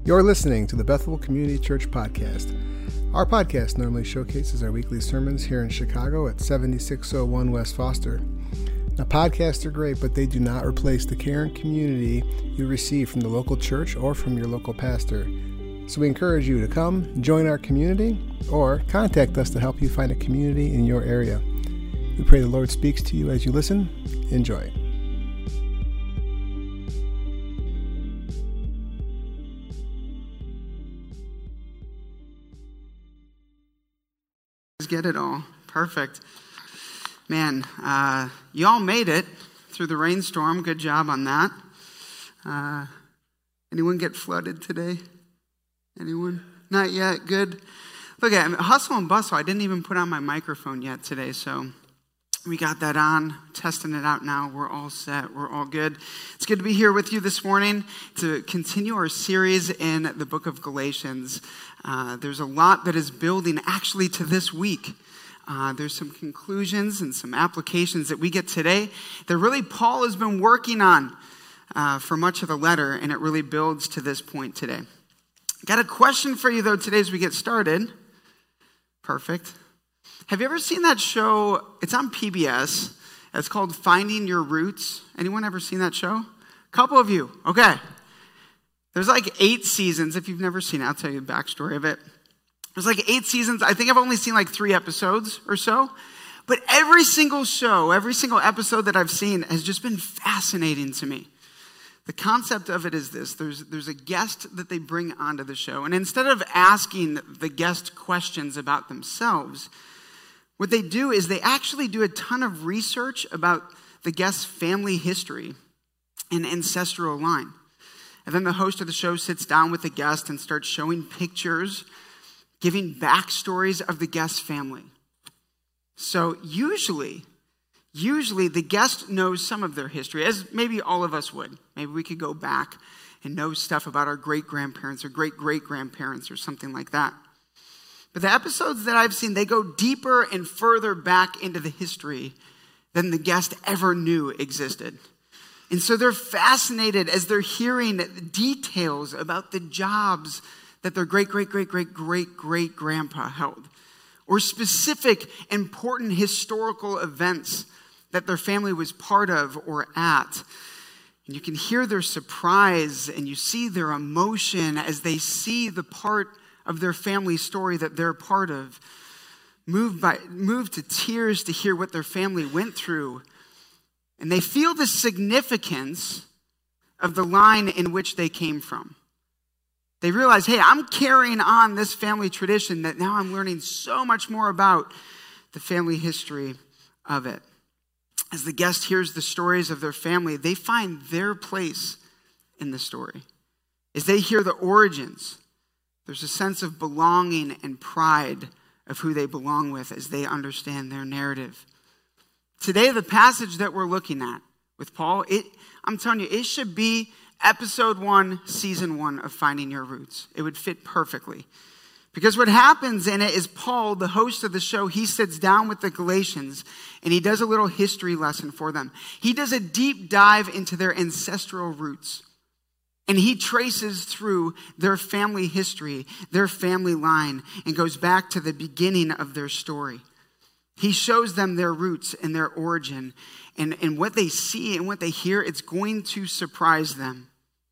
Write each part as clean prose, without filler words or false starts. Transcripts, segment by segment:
You're listening to the Bethel Community Church Podcast. Our podcast normally showcases our weekly sermons here in Chicago at 7601 West Foster. Now, podcasts are great, but they do not replace the care and community you receive from the local church or from your local pastor. So we encourage you to come, join our community, or contact us to help you find a community in your area. We pray the Lord speaks to you as you listen. Enjoy. Get it all. Perfect. Man, you all made it through the rainstorm. Good job on that. Anyone get flooded today? Anyone? Not yet. Good. Look at hustle and bustle. I didn't even put on my microphone yet today, so we got that on, testing it out now. We're all set. We're all good. It's good to be here with you this morning to continue our series in the book of Galatians. There's a lot that is building actually to this week. There's some conclusions and some applications that we get today that really Paul has been working on for much of the letter, and it really builds to this point today. Got a question for you, though, today as we get started. Perfect. Have you ever seen that show? It's on PBS. It's called Finding Your Roots. Anyone ever seen that show? A couple of you. Okay. There's like 8 seasons. If you've never seen it, I'll tell you the backstory of it. There's like 8 seasons. I think I've only seen like 3 episodes or so. But every single show, every single episode that I've seen has just been fascinating to me. The concept of it is this. There's a guest that they bring onto the show. And instead of asking the guest questions about themselves, what they do is they actually do a ton of research about the guest's family history and ancestral line. And then the host of the show sits down with the guest and starts showing pictures, giving backstories of the guest's family. So usually the guest knows some of their history, as maybe all of us would. Maybe we could go back and know stuff about our great-grandparents or great-great-grandparents or something like that. But the episodes that I've seen, they go deeper and further back into the history than the guest ever knew existed. And so they're fascinated as they're hearing details about the jobs that their great-great-great-great-great-grandpa held, or specific important historical events that their family was part of or at. And you can hear their surprise and you see their emotion as they see the part of their family story that they're part of, moved to tears to hear what their family went through. And they feel the significance of the line in which they came from. They realize, hey, I'm carrying on this family tradition that now I'm learning so much more about the family history of it. As the guest hears the stories of their family, they find their place in the story. As they hear the origins, there's a sense of belonging and pride of who they belong with as they understand their narrative. Today, the passage that we're looking at with Paul, I'm telling you, it should be episode 1, season 1 of Finding Your Roots. It would fit perfectly. Because what happens in it is Paul, the host of the show, he sits down with the Galatians and he does a little history lesson for them. He does a deep dive into their ancestral roots. And he traces through their family history, their family line, and goes back to the beginning of their story. He shows them their roots and their origin. And what they see and what they hear, it's going to surprise them.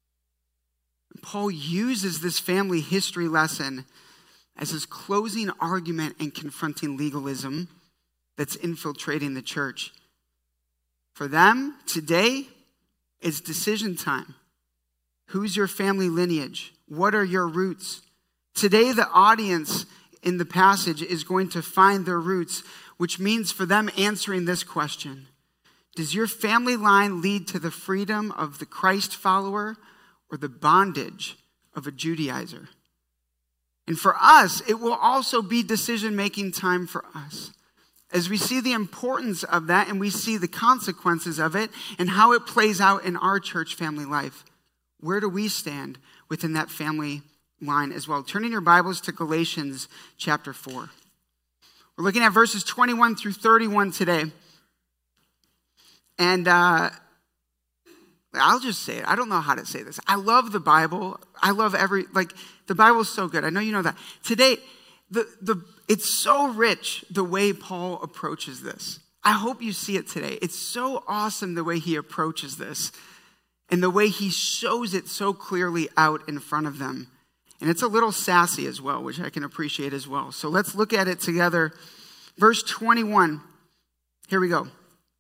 Paul uses this family history lesson as his closing argument in confronting legalism that's infiltrating the church. For them, today, it's decision time. Who's your family lineage? What are your roots? Today, the audience in the passage is going to find their roots, which means for them answering this question: does your family line lead to the freedom of the Christ follower or the bondage of a Judaizer? And for us, it will also be decision-making time for us. As we see the importance of that and we see the consequences of it and how it plays out in our church family life, where do we stand within that family line as well? Turning your Bibles to Galatians chapter 4. We're looking at verses 21 through 31 today. And I'll just say it. I don't know how to say this. I love the Bible. I love the Bible is so good. I know you know that. Today, it's so rich the way Paul approaches this. I hope you see it today. It's so awesome the way he approaches this and the way he shows it so clearly out in front of them. And it's a little sassy as well, which I can appreciate as well. So let's look at it together. Verse 21. Here we go. It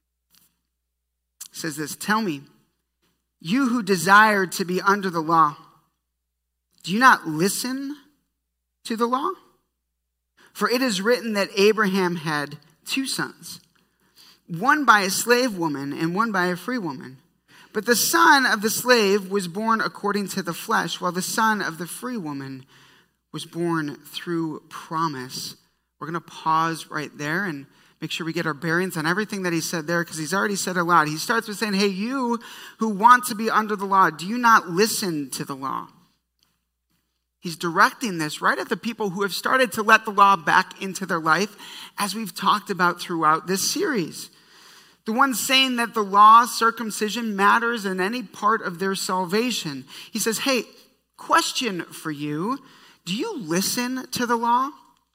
says this, "Tell me, you who desired to be under the law, do you not listen to the law? For it is written that Abraham had 2 sons, one by a slave woman and one by a free woman. But the son of the slave was born according to the flesh, while the son of the free woman was born through promise." We're going to pause right there and make sure we get our bearings on everything that he said there, because he's already said a lot. He starts with saying, hey, you who want to be under the law, do you not listen to the law? He's directing this right at the people who have started to let the law back into their life, as we've talked about throughout this series. The ones saying that the law, circumcision, matters in any part of their salvation. He says, hey, question for you. Do you listen to the law?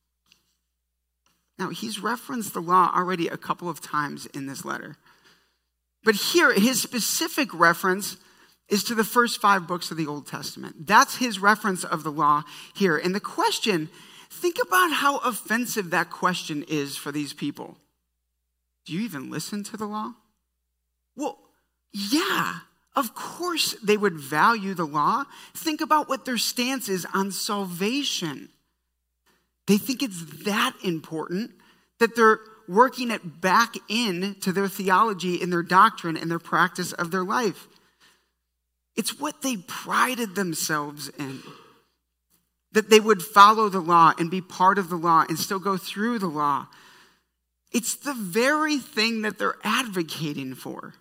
Now, he's referenced the law already a couple of times in this letter. But here, his specific reference is to the first 5 books of the Old Testament. That's his reference of the law here. And the question, think about how offensive that question is for these people. Do you even listen to the law? Well, yeah, of course they would value the law. Think about what their stance is on salvation. They think it's that important that they're working it back into their theology and their doctrine and their practice of their life. It's what they prided themselves in, that they would follow the law and be part of the law and still go through the law. It's the very thing that they're advocating for.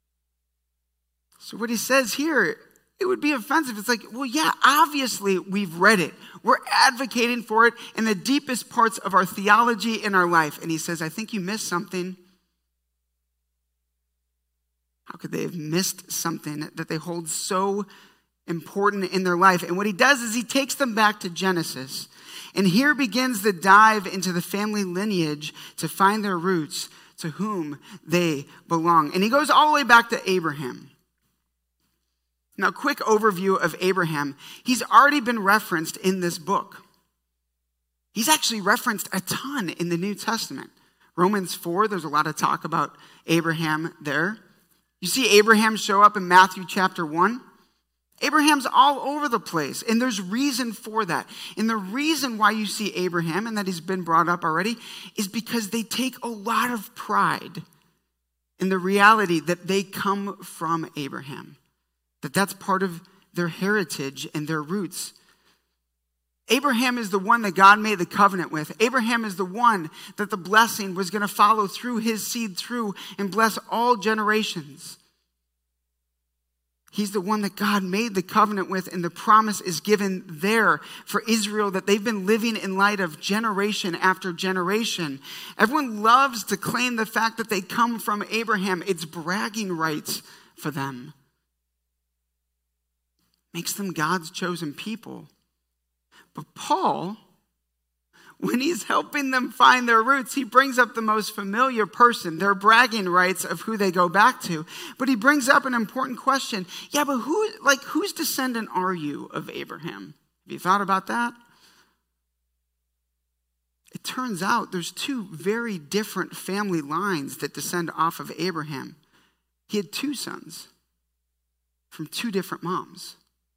So what he says here, it would be offensive. It's like, well, yeah, obviously we've read it. We're advocating for it in the deepest parts of our theology in our life. And he says, I think you missed something. How could they have missed something that they hold so important in their life? And what he does is he takes them back to Genesis. And here begins the dive into the family lineage to find their roots, to whom they belong. And he goes all the way back to Abraham. Now, quick overview of Abraham. He's already been referenced in this book. He's actually referenced a ton in the New Testament. Romans 4, there's a lot of talk about Abraham there. You see Abraham show up in Matthew chapter 1. Abraham's all over the place, and there's reason for that. And the reason why you see Abraham, and that he's been brought up already, is because they take a lot of pride in the reality that they come from Abraham, that that's part of their heritage and their roots. Abraham is the one that God made the covenant with. Abraham is the one that the blessing was going to follow through his seed through and bless all generations. He's the one that God made the covenant with, and the promise is given there for Israel that they've been living in light of generation after generation. Everyone loves to claim the fact that they come from Abraham. It's bragging rights for them. Makes them God's chosen people. But Paul, when he's helping them find their roots, he brings up the most familiar person, their bragging rights of who they go back to. But he brings up an important question. Yeah, but whose descendant are you of Abraham? Have you thought about that? It turns out there's 2 very different family lines that descend off of Abraham. He had 2 sons from 2 different moms.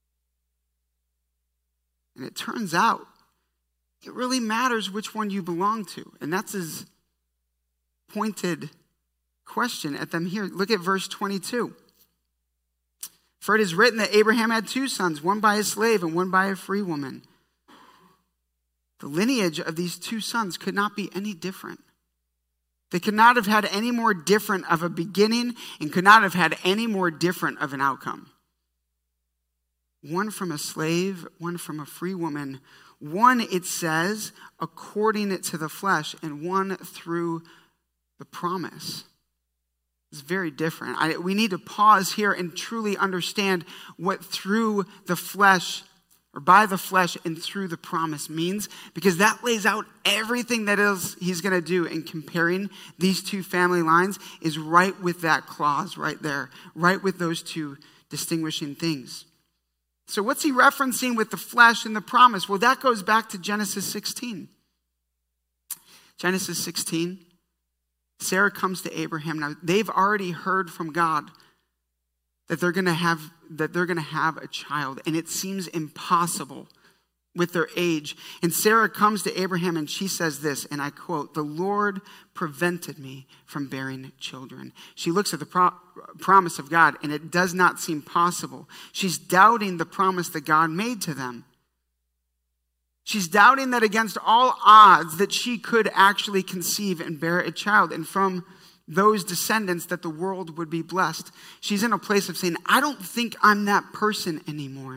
And it turns out it really matters which one you belong to. And that's his pointed question at them here. Look at verse 22. For it is written that Abraham had 2 sons, one by a slave and one by a free woman. The lineage of these 2 sons could not be any different. They could not have had any more different of a beginning and could not have had any more different of an outcome. One from a slave, one from a free woman. One, it says, according to the flesh, and one through the promise. is very different. We need to pause here and truly understand what through the flesh, or by the flesh and through the promise means, because that lays out everything that he's going to do. And comparing these two family lines is right with that clause right there, right with those two distinguishing things. So what's he referencing with the flesh and the promise? Well, that goes back to Genesis 16. Genesis 16, Sarah comes to Abraham. Now, they've already heard from God that they're going to have a child, and it seems impossible with their age. And Sarah comes to Abraham and she says this, and I quote, "The Lord prevented me from bearing children." She looks at the promise of God, and it does not seem possible. She's doubting the promise that God made to them. She's doubting that against all odds that she could actually conceive and bear a child, and from those descendants that the world would be blessed. She's in a place of saying, I don't think I'm that person anymore.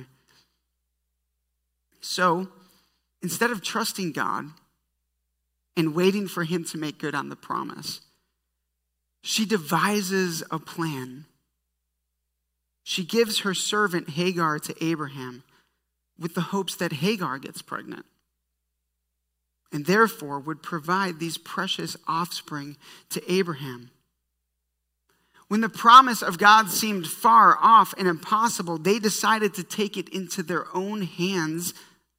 So instead of trusting God and waiting for him to make good on the promise, she devises a plan. She gives her servant Hagar to Abraham with the hopes that Hagar gets pregnant and therefore would provide these precious offspring to Abraham. When the promise of God seemed far off and impossible, they decided to take it into their own hands.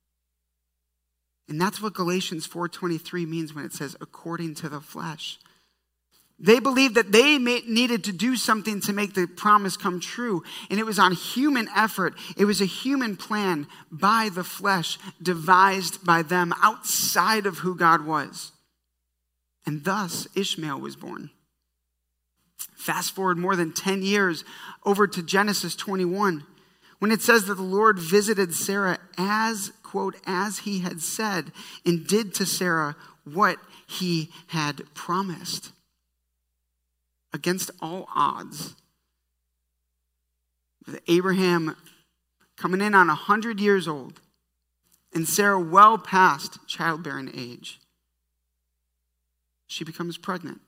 And that's what Galatians 4:23 means when it says, according to the flesh. They believed that they needed to do something to make the promise come true. And it was on human effort. It was a human plan by the flesh, devised by them outside of who God was. And thus Ishmael was born. Fast forward more than 10 years over to Genesis 21, when it says that the Lord visited Sarah as, quote, as he had said, and did to Sarah what he had promised. Against all odds, with Abraham coming in on 100 years old and Sarah well past childbearing age, she becomes pregnant.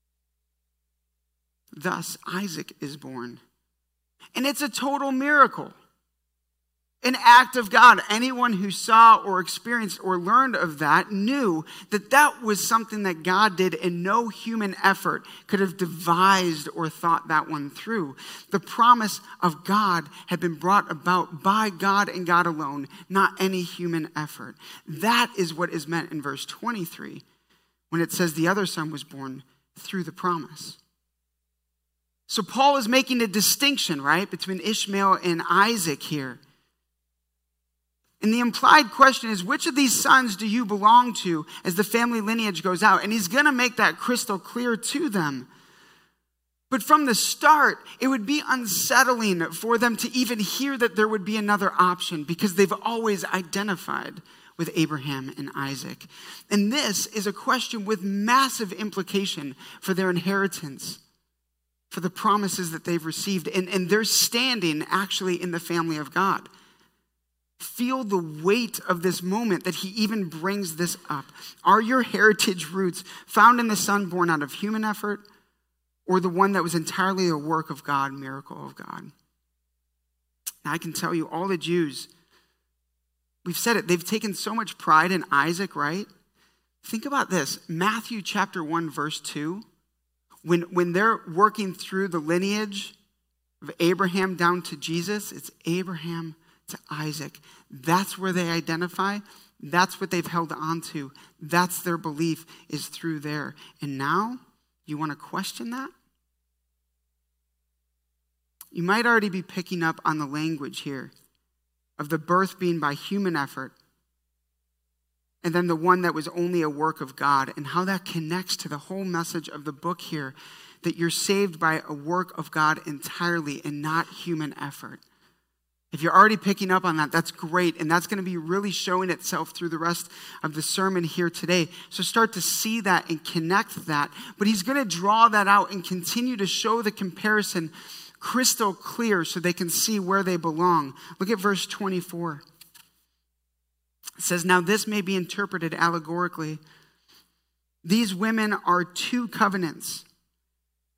Thus, Isaac is born. And it's a total miracle. An act of God. Anyone who saw or experienced or learned of that knew that that was something that God did, and no human effort could have devised or thought that one through. The promise of God had been brought about by God and God alone, not any human effort. That is what is meant in verse 23 when it says the other son was born through the promise. So Paul is making a distinction, right, between Ishmael and Isaac here. And the implied question is, which of these sons do you belong to as the family lineage goes out? And he's going to make that crystal clear to them. But from the start, it would be unsettling for them to even hear that there would be another option, because they've always identified with Abraham and Isaac. And this is a question with massive implication for their inheritance, for the promises that they've received, and their standing actually in the family of God. Feel the weight of this moment that he even brings this up. Are your heritage roots found in the son born out of human effort, or the one that was entirely a work of God, miracle of God? Now, I can tell you, all the Jews, we've said it, they've taken so much pride in Isaac, right? Think about this. Matthew chapter 1, verse 2, when they're working through the lineage of Abraham down to Jesus, it's Abraham to Isaac. That's where they identify. That's what they've held on to. That's their belief, is through there. And now, you want to question that? You might already be picking up on the language here of the birth being by human effort, and then the one that was only a work of God, and how that connects to the whole message of the book here, that you're saved by a work of God entirely and not human effort. If you're already picking up on that, that's great. And that's going to be really showing itself through the rest of the sermon here today. So start to see that and connect that. But he's going to draw that out and continue to show the comparison crystal clear so they can see where they belong. Look at verse 24. It says, now this may be interpreted allegorically. These women are two covenants.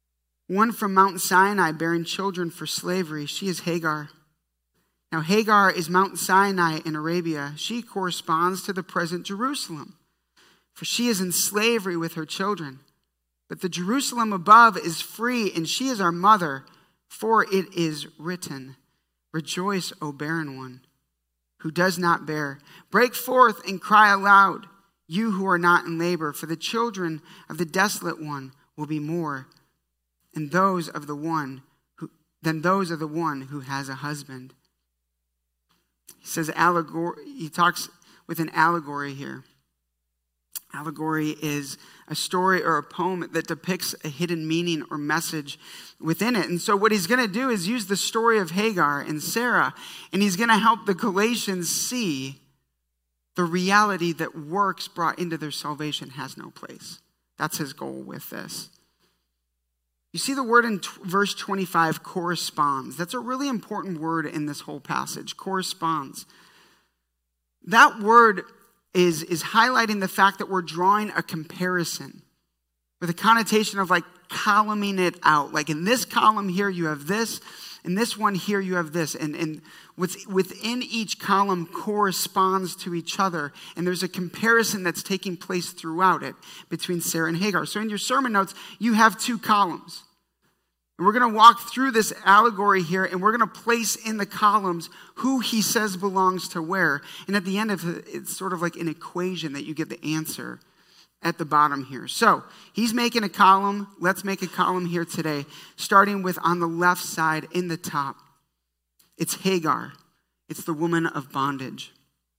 one from Mount Sinai bearing children for slavery. She is Hagar. Now Hagar is Mount Sinai in Arabia. She corresponds to the present Jerusalem, for she is in slavery with her children. But the Jerusalem above is free, and she is our mother, for it is written, Rejoice, O barren one, who does not bear. Break forth and cry aloud, you who are not in labor, for the children of the desolate one will be more than those of the one who has a husband. He says allegory. He talks with an allegory here. Allegory is a story or a poem that depicts a hidden meaning or message within it. And so what he's going to do is use the story of Hagar and Sarah, and he's going to help the Galatians see the reality that works brought into their salvation has no place. That's his goal with this. You see the word in verse 25, corresponds. That's a really important word in this whole passage, corresponds. That word is highlighting the fact that we're drawing a comparison with a connotation of like columning it out. Like in this column here you have this, in this one here you have this. And within each column corresponds to each other. And there's a comparison that's taking place throughout it between Sarah and Hagar. So in your sermon notes, you have two columns. And we're going to walk through this allegory here, and we're going to place in the columns who he says belongs to where. And at the end of it, it's sort of like an equation that you get the answer at the bottom here. So he's making a column. Let's make a column here today, starting with on the left side in the top. It's Hagar. It's the woman of bondage.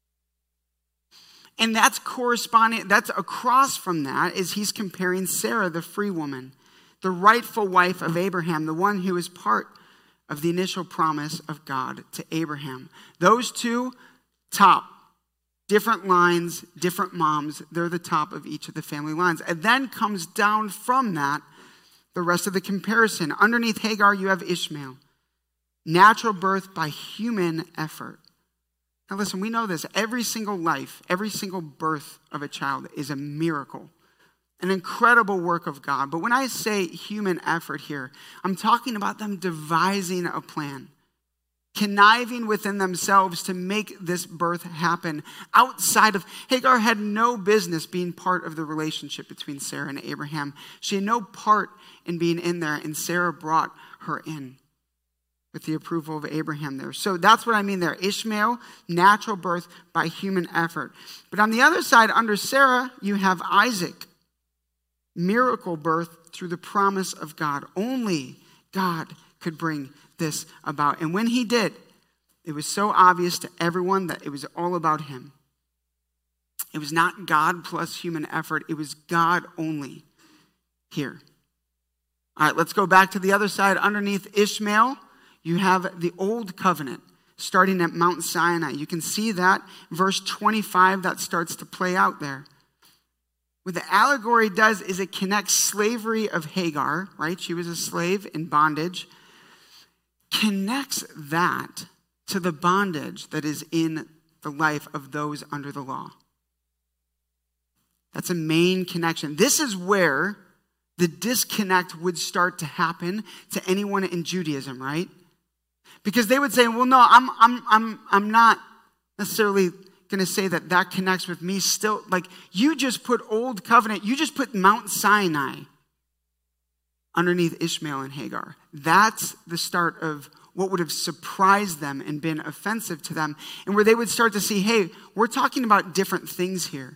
And that's corresponding, that's across from that is he's comparing Sarah, the free woman, the rightful wife of Abraham, the one who is part of the initial promise of God to Abraham. Those two, top. Different lines, different moms. They're the top of each of the family lines. And then comes down from that the rest of the comparison. Underneath Hagar, you have Ishmael. Natural birth by human effort. Now listen, we know this. Every single life, every single birth of a child is a miracle. An incredible work of God. But when I say human effort here, I'm talking about them devising a plan, conniving within themselves to make this birth happen outside of... Hagar had no business being part of the relationship between Sarah and Abraham. She had no part in being in there, and Sarah brought her in with the approval of Abraham there. So that's what I mean there. Ishmael, natural birth by human effort. But on the other side, under Sarah, you have Isaac. Miracle birth through the promise of God. Only God could bring this about. And when he did, it was so obvious to everyone that it was all about him. It was not God plus human effort. It was God only here. All right, let's go back to the other side. Underneath Ishmael, you have the old covenant starting at Mount Sinai. You can see that. Verse 25, that starts to play out there. What the allegory does is it connects slavery of Hagar, right? She was a slave in bondage. Connects that to the bondage that is in the life of those under the law. That's a main connection. This is where the disconnect would start to happen to anyone in Judaism, right? Because they would say, well, no, I'm not necessarily going to say that connects with me still. Like, you just put old covenant, you just put Mount Sinai underneath Ishmael and Hagar. That's the start of what would have surprised them and been offensive to them, and where they would start to see, hey, we're talking about different things here.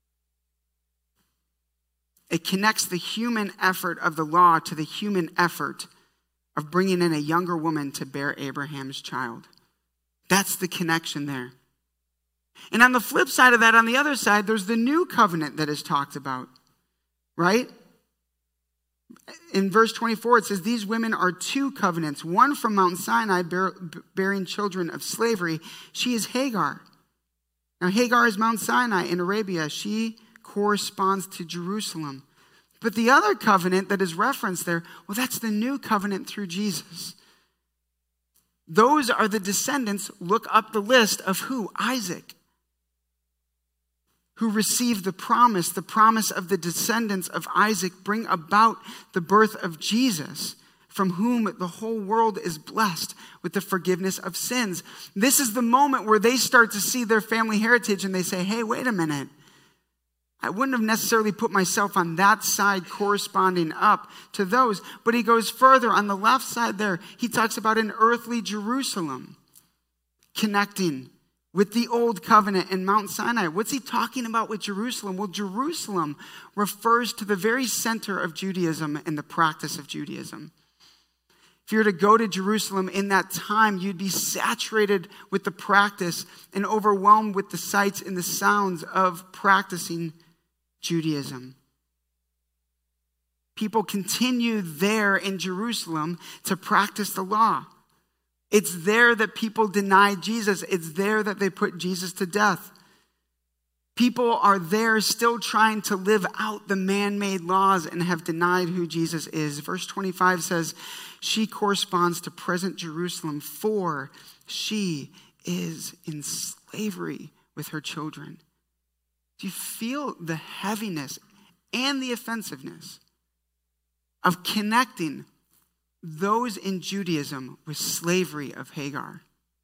It connects the human effort of the law to the human effort of bringing in a younger woman to bear Abraham's child. That's the connection there. And on the flip side of that, on the other side, there's the new covenant that is talked about, right? In verse 24, it says, these women are two covenants, one from Mount Sinai bearing children of slavery. She is Hagar. Now, Hagar is Mount Sinai in Arabia. She corresponds to Jerusalem. But the other covenant that is referenced there, well, that's the new covenant through Jesus. Those are the descendants. Look up the list of who? Isaac, who received the promise of the descendants of Isaac bring about the birth of Jesus, from whom the whole world is blessed with the forgiveness of sins. This is the moment where they start to see their family heritage and they say, hey, wait a minute. I wouldn't have necessarily put myself on that side corresponding up to those. But he goes further. On the left side there, he talks about an earthly Jerusalem connecting with the old covenant in Mount Sinai. What's he talking about with Jerusalem? Well, Jerusalem refers to the very center of Judaism and the practice of Judaism. If you were to go to Jerusalem in that time, you'd be saturated with the practice and overwhelmed with the sights and the sounds of practicing Judaism. People continue there in Jerusalem to practice the law. It's there that people deny Jesus. It's there that they put Jesus to death. People are there still trying to live out the man-made laws and have denied who Jesus is. Verse 25 says, she corresponds to present Jerusalem, for she is in slavery with her children. Do you feel the heaviness and the offensiveness of connecting those in Judaism with slavery of Hagar?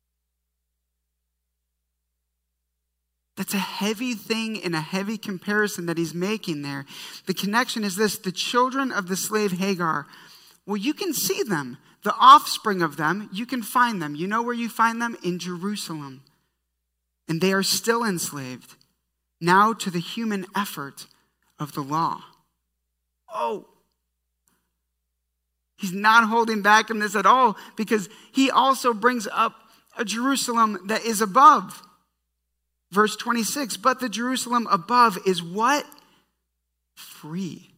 That's a heavy thing and a heavy comparison that he's making there. The connection is this: the children of the slave Hagar, well, you can see them. The offspring of them, you can find them. You know where you find them? In Jerusalem. And they are still enslaved, now to the human effort of the law. Oh, he's not holding back in this at all, because he also brings up a Jerusalem that is above. Verse 26, but the Jerusalem above is what? Free.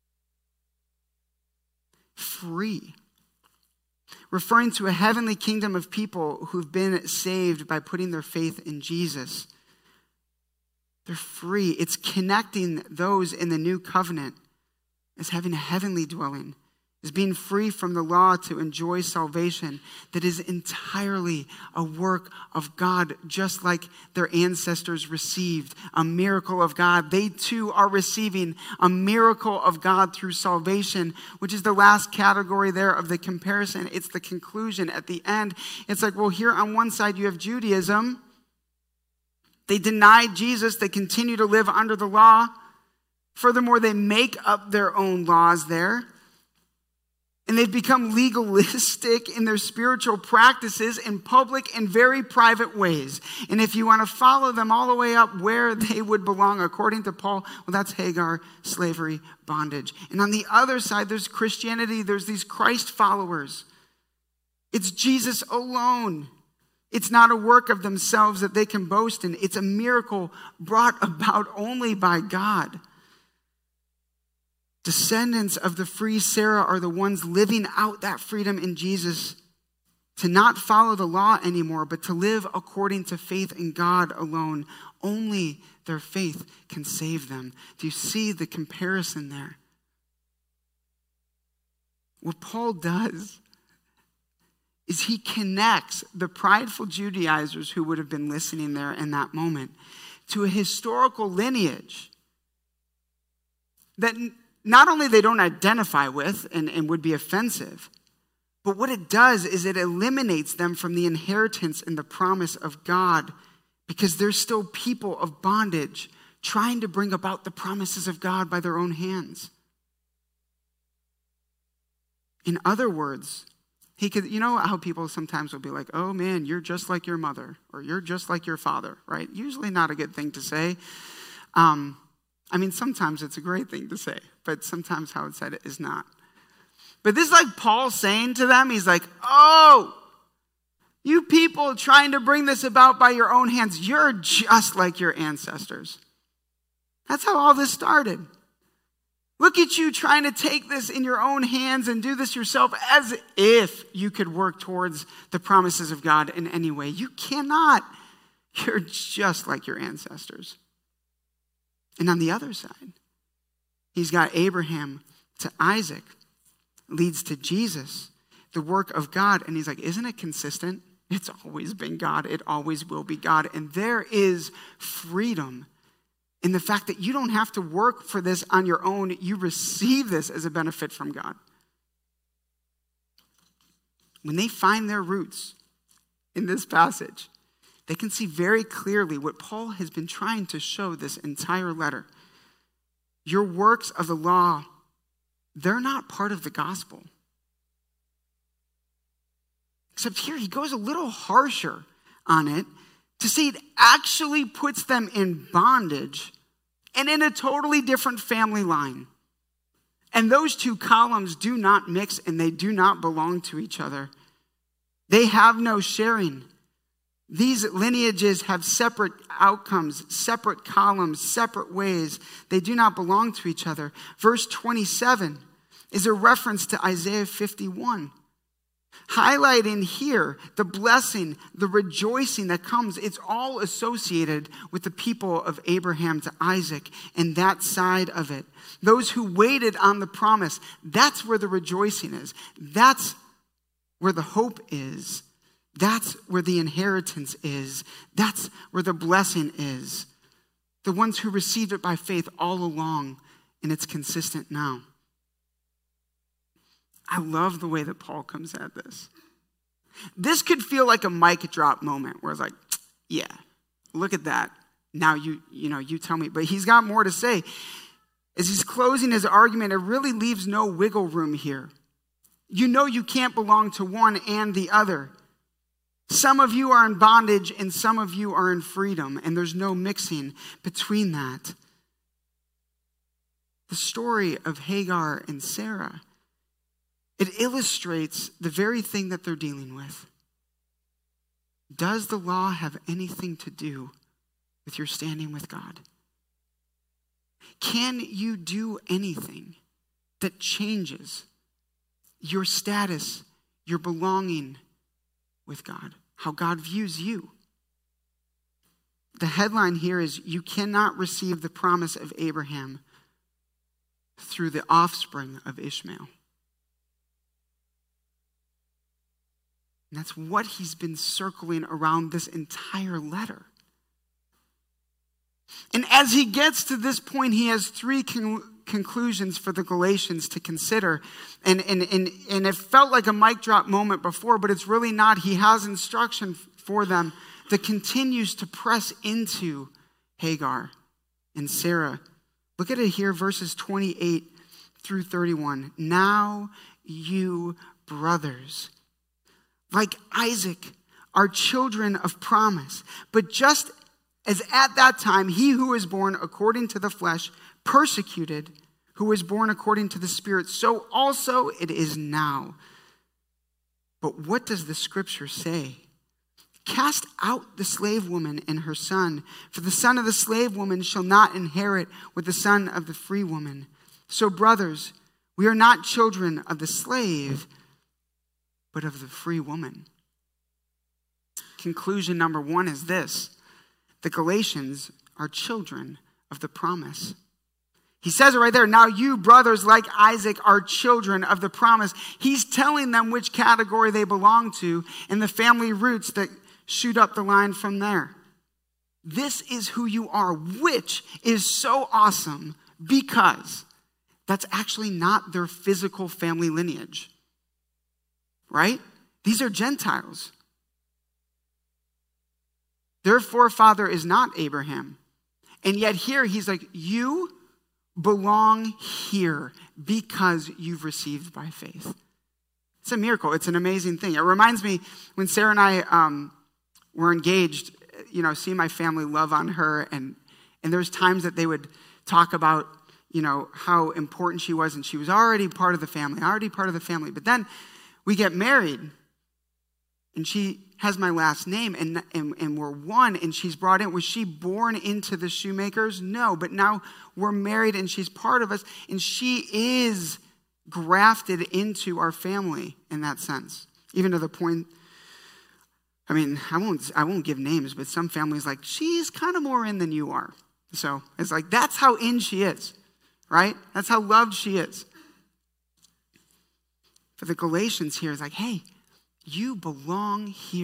Free. Referring to a heavenly kingdom of people who've been saved by putting their faith in Jesus. They're free. It's connecting those in the new covenant as having a heavenly dwelling, as being free from the law to enjoy salvation that is entirely a work of God, just like their ancestors received a miracle of God. They too are receiving a miracle of God through salvation, which is the last category there of the comparison. It's the conclusion at the end. It's like, well, here on one side you have Judaism. They denied Jesus. They continue to live under the law. Furthermore, they make up their own laws there. And they've become legalistic in their spiritual practices in public and very private ways. And if you want to follow them all the way up where they would belong, according to Paul, well, that's Hagar, slavery, bondage. And on the other side, there's Christianity. There's these Christ followers. It's Jesus alone. It's not a work of themselves that they can boast in. It's a miracle brought about only by God. Descendants of the free Sarah are the ones living out that freedom in Jesus, to not follow the law anymore, but to live according to faith in God alone. Only their faith can save them. Do you see the comparison there? What Paul does is he connects the prideful Judaizers who would have been listening there in that moment to a historical lineage that not only they don't identify with and would be offensive, but what it does is it eliminates them from the inheritance and the promise of God, because they're still people of bondage trying to bring about the promises of God by their own hands. In other words, he could, you know how people sometimes will be like, oh man, you're just like your mother, or you're just like your father, right? Usually not a good thing to say. Sometimes it's a great thing to say, but sometimes how it's said is not. But this is like Paul saying to them, he's like, oh, you people trying to bring this about by your own hands, you're just like your ancestors. That's how all this started. Look at you trying to take this in your own hands and do this yourself as if you could work towards the promises of God in any way. You cannot. You're just like your ancestors. And on the other side, he's got Abraham to Isaac, leads to Jesus, the work of God. And he's like, isn't it consistent? It's always been God. It always will be God. And there is freedom in the fact that you don't have to work for this on your own. You receive this as a benefit from God. when they find their roots in this passage, they can see very clearly what Paul has been trying to show this entire letter. Your works of the law, they're not part of the gospel. Except here he goes a little harsher on it to say it actually puts them in bondage and in a totally different family line. And those two columns do not mix and they do not belong to each other. They have no sharing. These lineages have separate outcomes, separate columns, separate ways. They do not belong to each other. Verse 27 is a reference to Isaiah 51. Highlighting here the blessing, the rejoicing that comes. It's all associated with the people of Abraham to Isaac and that side of it. Those who waited on the promise, that's where the rejoicing is. That's where the hope is. That's where the inheritance is. That's where the blessing is. The ones who received it by faith all along, and it's consistent now. I love the way that Paul comes at this. This could feel like a mic drop moment where it's like, yeah, look at that. Now you tell me. But he's got more to say. As he's closing his argument, it really leaves no wiggle room here. You know you can't belong to one and the other. Some of you are in bondage and some of you are in freedom, and there's no mixing between that. The story of Hagar and Sarah, it illustrates the very thing that they're dealing with. Does the law have anything to do with your standing with God? Can you do anything that changes your status, your belonging with God, how God views you? The headline here is, you cannot receive the promise of Abraham through the offspring of Ishmael. And that's what he's been circling around this entire letter. And as he gets to this point, he has three conclusions for the Galatians to consider. And it felt like a mic drop moment before, but it's really not. He has instruction for them that continues to press into Hagar and Sarah. Look at it here, verses 28 through 31. Now you brothers, like Isaac, are children of promise. But just as at that time he who was born according to the flesh persecuted who was born according to the Spirit, so also it is now. But what does the scripture say? Cast out the slave woman and her son, for the son of the slave woman shall not inherit with the son of the free woman. So brothers, we are not children of the slave, but of the free woman. Conclusion number one is this: the Galatians are children of the promise. He says it right there. Now you brothers, like Isaac, are children of the promise. He's telling them which category they belong to and the family roots that shoot up the line from there. This is who you are, which is so awesome because that's actually not their physical family lineage. Right? These are Gentiles. Their forefather is not Abraham. And yet here he's like, you belong here because you've received by faith. It's a miracle. It's an amazing thing. It reminds me when Sarah and I were engaged, seeing my family love on her. And there's times that they would talk about, how important she was. And she was already part of the family. But then we get married and she has my last name and we're one and she's brought in. Was she born into the shoemakers? No, but now we're married and she's part of us and she is grafted into our family in that sense. Even to the point, I won't give names, but some families like, she's kind of more in than you are. So it's like, that's how in she is, right? That's how loved she is. For the Galatians here, it's like, hey, you belong here.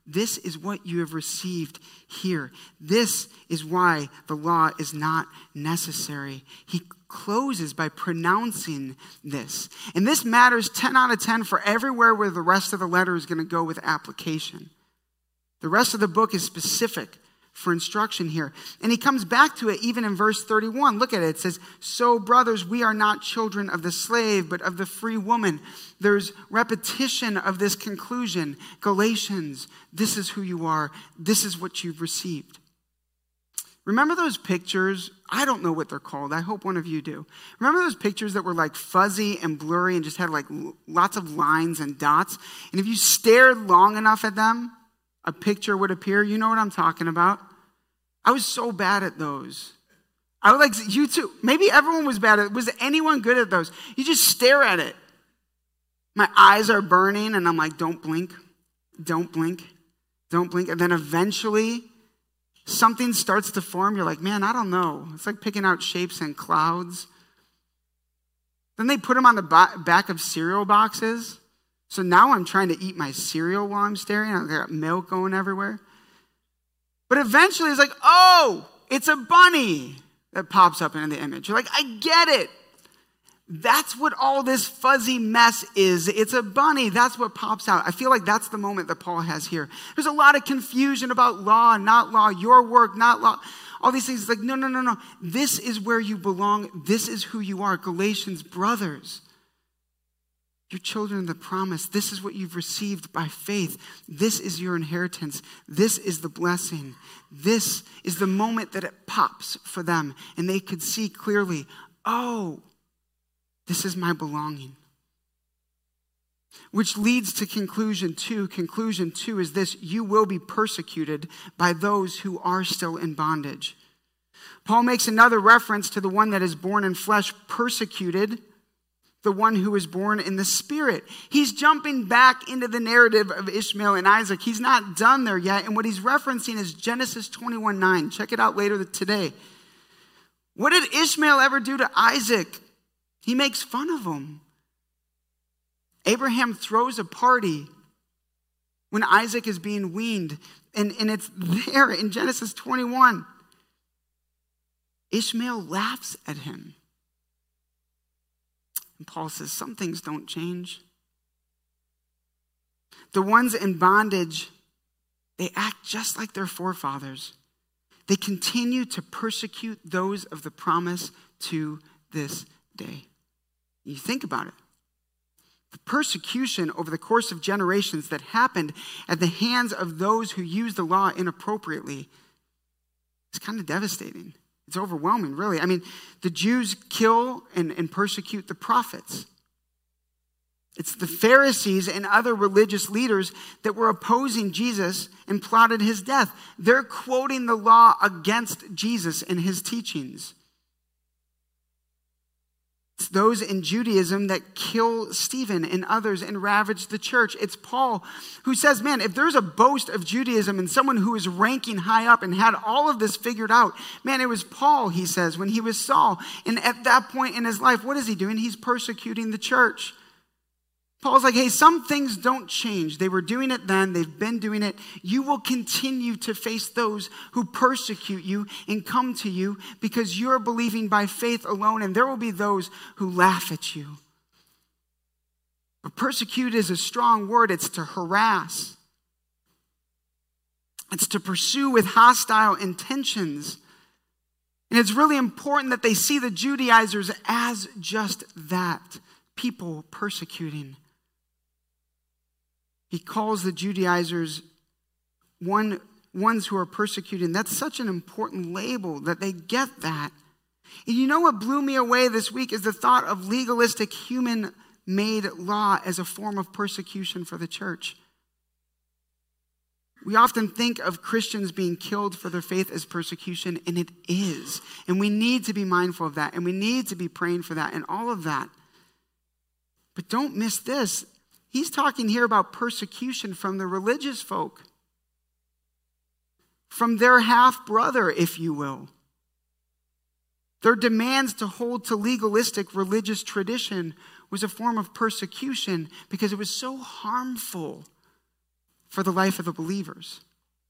This is what you have received here. This is why the law is not necessary. He closes by pronouncing this. And this matters 10 out of 10 for everywhere where the rest of the letter is going to go with application. The rest of the book is specific for instruction here. And he comes back to it even in verse 31. Look at it. It says, so brothers, we are not children of the slave, but of the free woman. There's repetition of this conclusion. Galatians, this is who you are. This is what you've received. Remember those pictures? I don't know what they're called. I hope one of you do. Remember those pictures that were like fuzzy and blurry and just had like lots of lines and dots? And if you stared long enough at them, a picture would appear. You know what I'm talking about? I was so bad at those. I would like, you too. Maybe everyone was bad at it. Was anyone good at those? You just stare at it. My eyes are burning and I'm like, don't blink, don't blink, don't blink. And then eventually something starts to form. You're like, man, I don't know. It's like picking out shapes in clouds. Then they put them on the back of cereal boxes. So now I'm trying to eat my cereal while I'm staring. I've got milk going everywhere. But eventually it's like, oh, it's a bunny that pops up in the image. You're like, I get it. That's what all this fuzzy mess is. It's a bunny. That's what pops out. I feel like that's the moment that Paul has here. There's a lot of confusion about law and not law, your work, not law. All these things. It's like, no. This is where you belong. This is who you are. Galatians, brothers. You're children of the promise. This is what you've received by faith. This is your inheritance. This is the blessing. This is the moment that it pops for them. And they could see clearly, oh, this is my belonging. Which leads to conclusion two. Conclusion two is this: you will be persecuted by those who are still in bondage. Paul makes another reference to the one that is born in flesh persecuted the one who was born in the spirit. He's jumping back into the narrative of Ishmael and Isaac. He's not done there yet. And what he's referencing is Genesis 21:9. Check it out later today. What did Ishmael ever do to Isaac? He makes fun of him. Abraham throws a party when Isaac is being weaned. And it's there in Genesis 21. Ishmael laughs at him. And Paul says, some things don't change. The ones in bondage, they act just like their forefathers. They continue to persecute those of the promise to this day. You think about it. The persecution over the course of generations that happened at the hands of those who used the law inappropriately is kind of devastating. It's overwhelming, really. I mean, the Jews kill and persecute the prophets. It's the Pharisees and other religious leaders that were opposing Jesus and plotted his death. They're quoting the law against Jesus and his teachings. It's those in Judaism that kill Stephen and others and ravage the church. It's Paul who says, man, if there's a boast of Judaism and someone who is ranking high up and had all of this figured out, man, it was Paul, he says, when he was Saul. And at that point in his life, what is he doing? He's persecuting the church. Paul's like, hey, some things don't change. They were doing it then. They've been doing it. You will continue to face those who persecute you and come to you because you're believing by faith alone, and there will be those who laugh at you. But persecute is a strong word. It's to harass. It's to pursue with hostile intentions. And it's really important that they see the Judaizers as just that, people persecuting. He calls the Judaizers ones who are persecuting. That's such an important label that they get that. And you know what blew me away this week is the thought of legalistic human-made law as a form of persecution for the church. We often think of Christians being killed for their faith as persecution, and it is. And we need to be mindful of that, and we need to be praying for that and all of that. But don't miss this. He's talking here about persecution from the religious folk, from their half-brother, if you will. Their demands to hold to legalistic religious tradition was a form of persecution because it was so harmful for the life of the believers.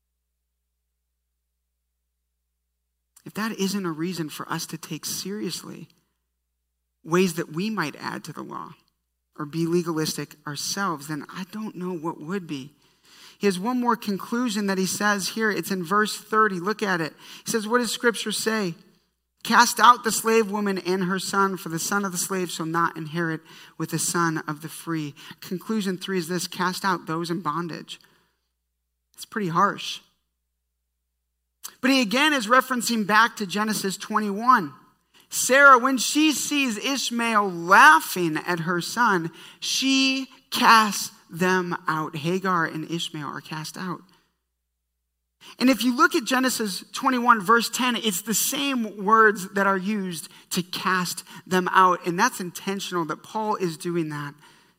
If that isn't a reason for us to take seriously ways that we might add to the law or be legalistic ourselves, then I don't know what would be. He has one more conclusion that he says here. It's in verse 30. Look at it. He says, what does Scripture say? Cast out the slave woman and her son, for the son of the slave shall not inherit with the son of the free. Conclusion 3 is this: cast out those in bondage. It's pretty harsh. But he again is referencing back to Genesis 21. Sarah, when she sees Ishmael laughing at her son, she casts them out. Hagar and Ishmael are cast out. And if you look at Genesis 21, verse 10, it's the same words that are used to cast them out. And that's intentional that Paul is doing that.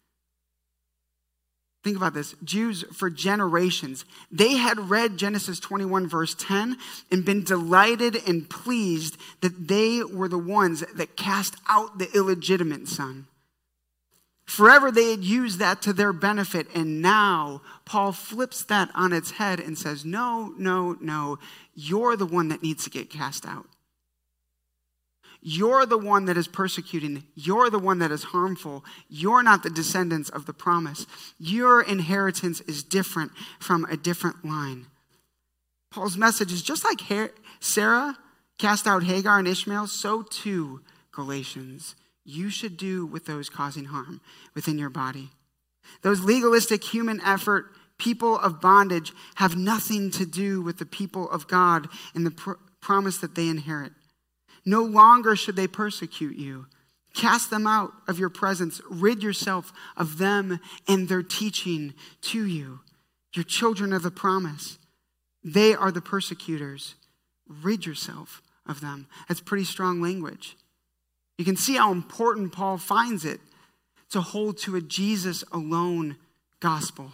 Think about this. Jews for generations, they had read Genesis 21 verse 10 and been delighted and pleased that they were the ones that cast out the illegitimate son. Forever they had used that to their benefit, and now Paul flips that on its head and says, no, you're the one that needs to get cast out. You're the one that is persecuting. You're the one that is harmful. You're not the descendants of the promise. Your inheritance is different from a different line. Paul's message is just like Sarah cast out Hagar and Ishmael, so too, Galatians, you should do with those causing harm within your body. Those legalistic human effort, people of bondage, have nothing to do with the people of God and the promise that they inherit. No longer should they persecute you. Cast them out of your presence. Rid yourself of them and their teaching to you. You're children of the promise. They are the persecutors. Rid yourself of them. That's pretty strong language. You can see how important Paul finds it to hold to a Jesus alone gospel.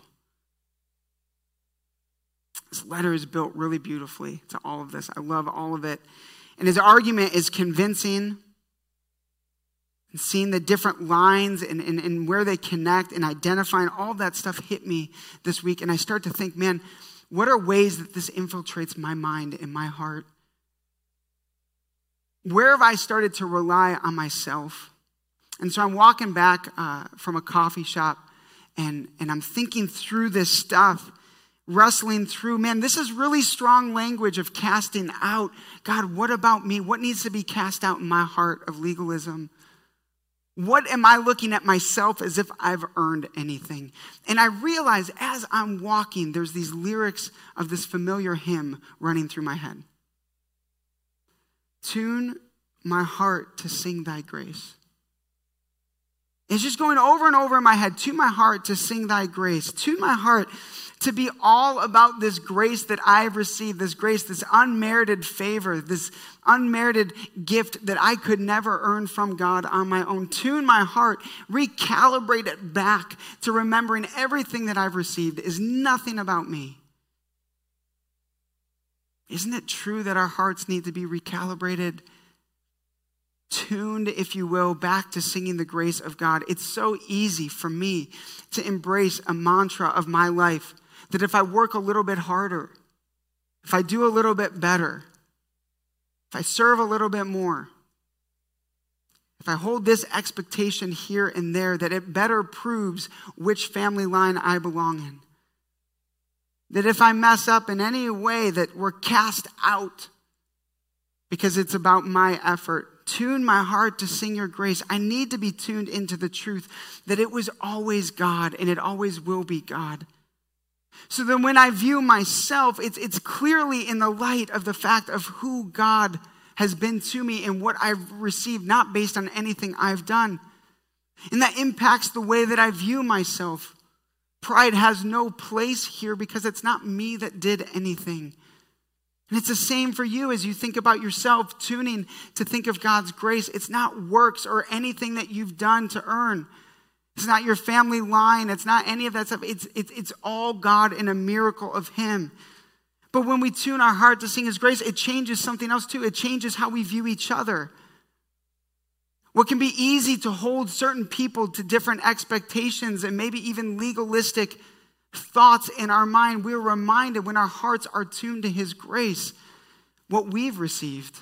This letter is built really beautifully to all of this. I love all of it. And his argument is convincing. And seeing the different lines and where they connect and identifying all of that stuff hit me this week. And I start to think, man, what are ways that this infiltrates my mind and my heart? Where have I started to rely on myself? And so I'm walking back from a coffee shop and I'm thinking through this stuff, wrestling through, man, this is really strong language of casting out. God, what about me? What needs to be cast out in my heart of legalism? What am I looking at myself as if I've earned anything? And I realize as I'm walking, there's these lyrics of this familiar hymn running through my head. Tune my heart to sing thy grace. It's just going over and over in my head. Tune my heart to sing thy grace. Tune my heart to be all about this grace that I've received, this grace, this unmerited favor, this unmerited gift that I could never earn from God on my own. Tune my heart, recalibrate it back to remembering everything that I've received is nothing about me. Isn't it true that our hearts need to be recalibrated, tuned, if you will, back to singing the grace of God? It's so easy for me to embrace a mantra of my life that if I work a little bit harder, if I do a little bit better, if I serve a little bit more, if I hold this expectation here and there, that it better proves which family line I belong in. That if I mess up in any way, that we're cast out because it's about my effort. Tune my heart to sing your grace. I need to be tuned into the truth that it was always God and it always will be God. So then when I view myself, it's clearly in the light of the fact of who God has been to me and what I've received, not based on anything I've done. And that impacts the way that I view myself. Pride has no place here because it's not me that did anything. And it's the same for you as you think about yourself, tuning to think of God's grace. It's not works or anything that you've done to earn. It's not your family line. It's not any of that stuff. It's all God and a miracle of him. But when we tune our heart to sing his grace, it changes something else too. It changes how we view each other. What can be easy to hold certain people to different expectations and maybe even legalistic thoughts in our mind, we're reminded when our hearts are tuned to his grace, what we've received.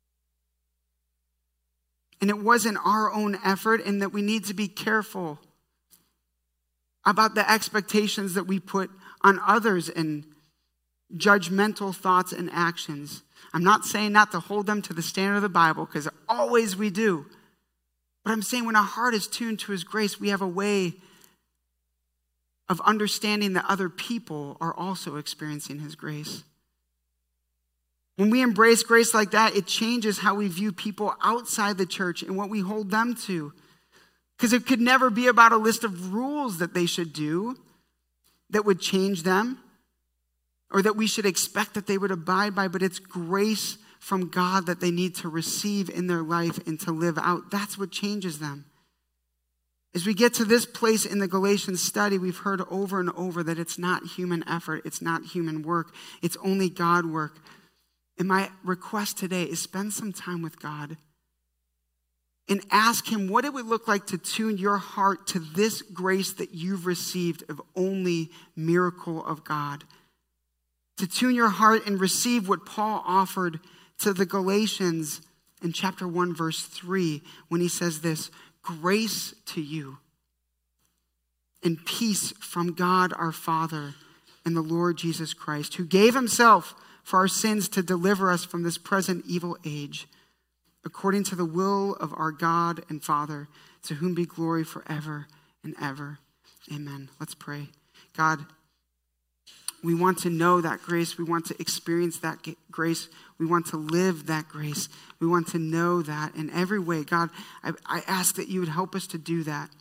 And it wasn't our own effort, and that we need to be careful about the expectations that we put on others and judgmental thoughts and actions. I'm not saying not to hold them to the standard of the Bible, because always we do. But I'm saying when our heart is tuned to his grace, we have a way of understanding that other people are also experiencing his grace. When we embrace grace like that, it changes how we view people outside the church and what we hold them to. Because it could never be about a list of rules that they should do that would change them or that we should expect that they would abide by, but it's grace from God that they need to receive in their life and to live out. That's what changes them. As we get to this place in the Galatians study, we've heard over and over that it's not human effort, it's not human work, it's only God work. And my request today is spend some time with God and ask him what it would look like to tune your heart to this grace that you've received of only miracle of God. To tune your heart and receive what Paul offered to the Galatians in chapter 1, verse 3, when he says this, grace to you and peace from God our Father and the Lord Jesus Christ, who gave himself for our sins to deliver us from this present evil age, according to the will of our God and Father, to whom be glory forever and ever. Amen. Let's pray. God, we want to know that grace. We want to experience that grace. We want to live that grace. We want to know that in every way. God, I ask that you would help us to do that.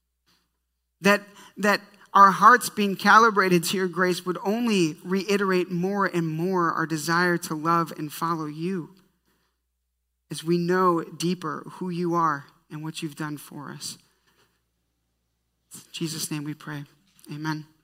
That our hearts being calibrated to your grace would only reiterate more and more our desire to love and follow you as we know deeper who you are and what you've done for us. In Jesus' name we pray. Amen.